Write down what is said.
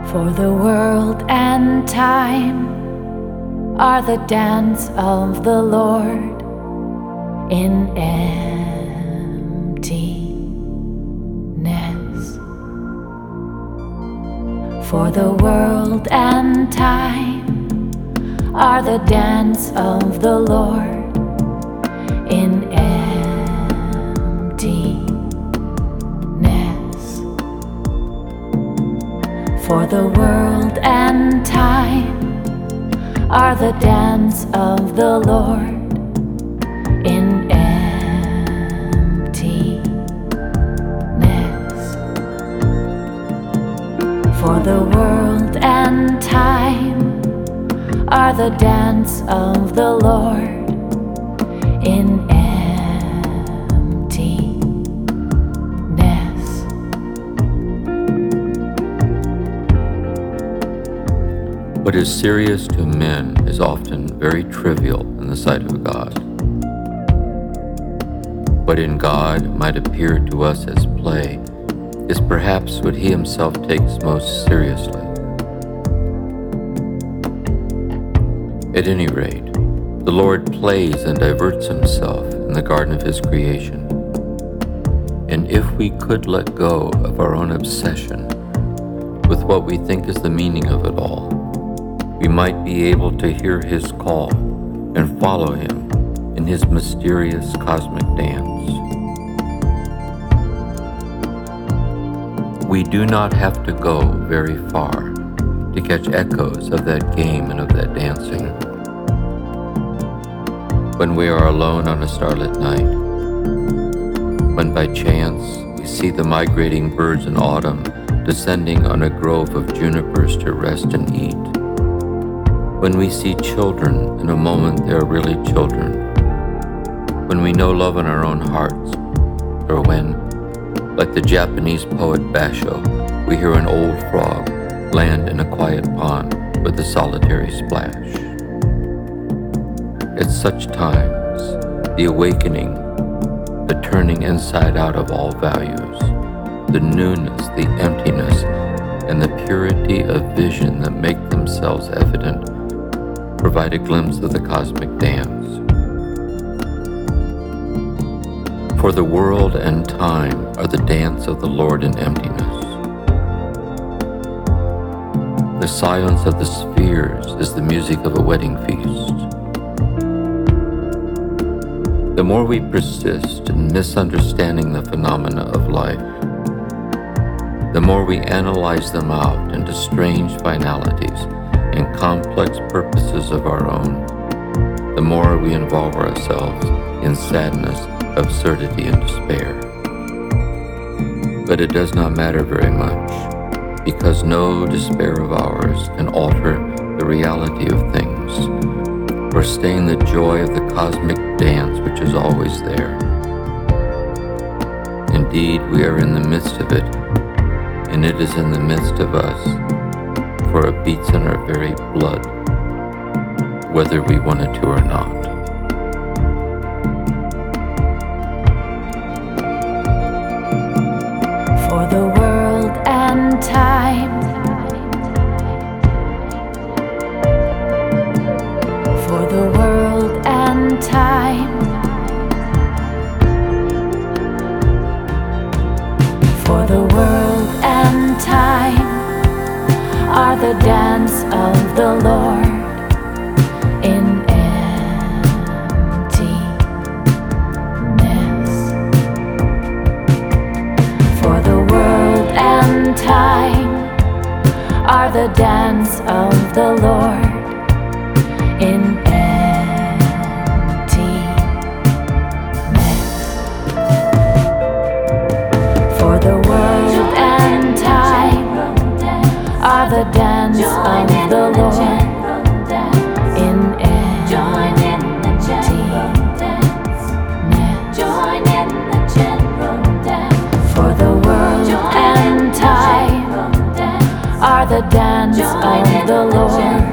For the world and time are the dance of the Lord in emptiness. For the world and time are the dance of the Lord in emptiness. For the world and time are the dance of the Lord in emptiness. For the world and time are the dance of the Lord in emptiness. What is serious to men is often very trivial in the sight of God. What in God might appear to us as play is perhaps what He Himself takes most seriously. At any rate, the Lord plays and diverts Himself in the garden of His creation. And if we could let go of our own obsession with what we think is the meaning of it all, we might be able to hear His call and follow Him in His mysterious cosmic dance. We do not have to go very far to catch echoes of that game and of that dancing. When we are alone on a starlit night, when by chance we see the migrating birds in autumn descending on a grove of junipers to rest and eat, when we see children in a moment they are really children, when we know love in our own hearts, or when, like the Japanese poet Basho, we hear an old frog land in a quiet pond with a solitary splash. At such times, the awakening, the turning inside out of all values, the newness, the emptiness, and the purity of vision that make themselves evident provide a glimpse of the cosmic dance. For the world and time are the dance of the Lord in emptiness. The silence of the spheres is the music of a wedding feast. The more we persist in misunderstanding the phenomena of life, the more we analyze them out into strange finalities and complex purposes of our own, the more we involve ourselves in sadness, absurdity, and despair. But it does not matter very much, because no despair of ours can alter the reality of things, or stain the joy of the cosmic dance which is always there. Indeed, we are in the midst of it, and it is in the midst of us, for it beats in our very blood, whether we want it to or not. For the world and time, for the world and time, for the world and time are the dance of the Lord in emptiness. For the world and time are the dance of the Lord in emptiness. For the world and time are the dance of the Lord in emptiness. For the world and time are the dance of the Lord